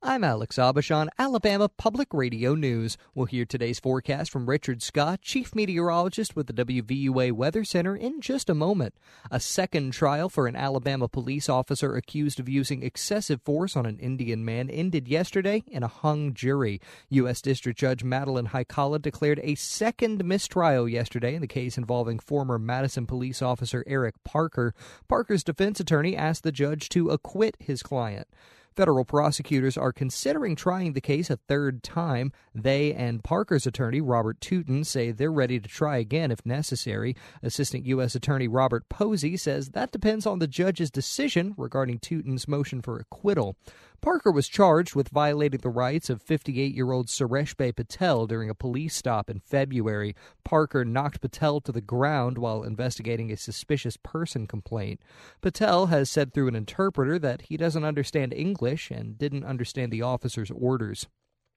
I'm Alex Abashan, Alabama Public Radio News. We'll hear today's forecast from Richard Scott, Chief Meteorologist with the WVUA Weather Center, in just a moment. A second trial for an Alabama police officer accused of using excessive force on an Indian man ended yesterday in a hung jury. U.S. District Judge Madeline Haikala declared a second mistrial yesterday in the case involving former Madison police officer Eric Parker. Parker's defense attorney asked the judge to acquit his client. Federal prosecutors are considering trying the case a third time. They and Parker's attorney, Robert Tootin, say they're ready to try again if necessary. Assistant U.S. Attorney Robert Posey says that depends on the judge's decision regarding Tootin's motion for acquittal. Parker was charged with violating the rights of 58-year-old Sureshbhay Patel during a police stop in February. Parker knocked Patel to the ground while investigating a suspicious person complaint. Patel has said through an interpreter that he doesn't understand English and didn't understand the officer's orders.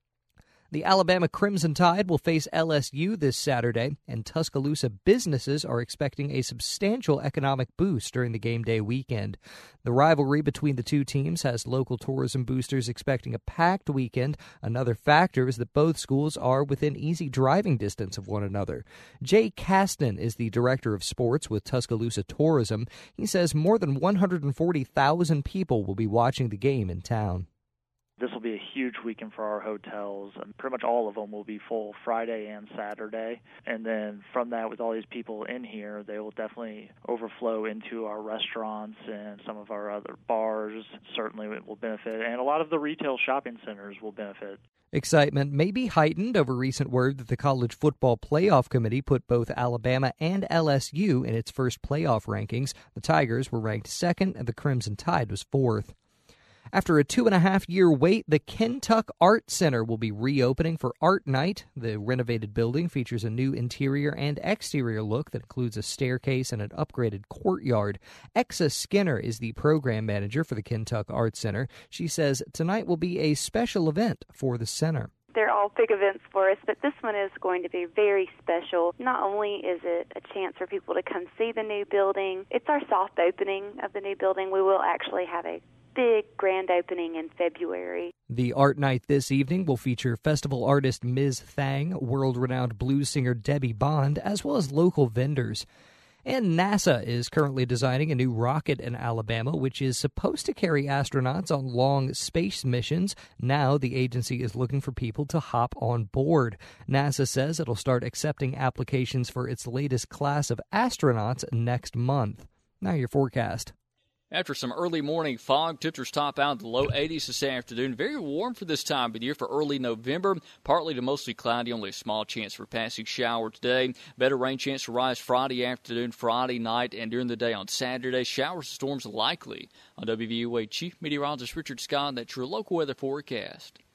The Alabama Crimson Tide will face LSU this Saturday, and Tuscaloosa businesses are expecting a substantial economic boost during the game day weekend. The rivalry between the two teams has local tourism boosters expecting a packed weekend. Another factor is that both schools are within easy driving distance of one another. Jay Kasten is the director of sports with Tuscaloosa Tourism. He says more than 140,000 people will be watching the game in town. This will be a huge weekend for our hotels, and pretty much all of them will be full Friday and Saturday. And then from that, with all these people in here, they will definitely overflow into our restaurants and some of our other bars. Certainly it will benefit, and a lot of the retail shopping centers will benefit. Excitement may be heightened over recent word that the College Football Playoff Committee put both Alabama and LSU in its first playoff rankings. The Tigers were ranked second, and the Crimson Tide was fourth. After a 2.5-year wait, the Kentuck Art Center will be reopening for Art Night. The renovated building features a new interior and exterior look that includes a staircase and an upgraded courtyard. Exa Skinner is the program manager for the Kentuck Art Center. She says tonight will be a special event for the center. They're all big events for us, but this one is going to be very special. Not only is it a chance for people to come see the new building, it's our soft opening of the new building. We will actually have a big grand opening in February. The art night this evening will feature festival artist Ms. Thang, world-renowned blues singer Debbie Bond, as well as local vendors. And NASA is currently designing a new rocket in Alabama, which is supposed to carry astronauts on long space missions. Now the agency is looking for people to hop on board. NASA says it'll start accepting applications for its latest class of astronauts next month. Now your forecast. After some early morning fog, temperatures top out in the low 80s this afternoon. Very warm for this time of the year for early November. Partly to mostly cloudy, only a small chance for passing shower today. Better rain chance to rise Friday afternoon, Friday night, and during the day on Saturday. Showers and storms likely. On WVUA Chief Meteorologist Richard Scott, that's your local weather forecast.